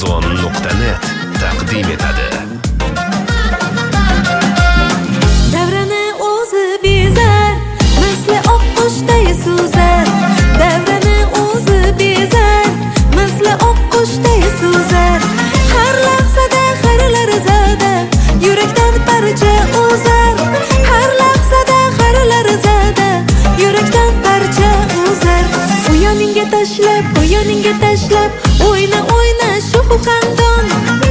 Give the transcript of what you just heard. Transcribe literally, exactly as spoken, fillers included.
amazon nuqta net taqdim etadi. Davrani o'zi bezar, misli oqqushday so'zar. Davrani o'zi bezar, misli oqqushday so'zar. Har lahzada har lahzada yurakdan parcha o'zar. Har lahzada har lahzada yurakdan parcha o'zar. U yoningga tashlab, bu yoningga tashlab, o'yna o'yna shu xandon.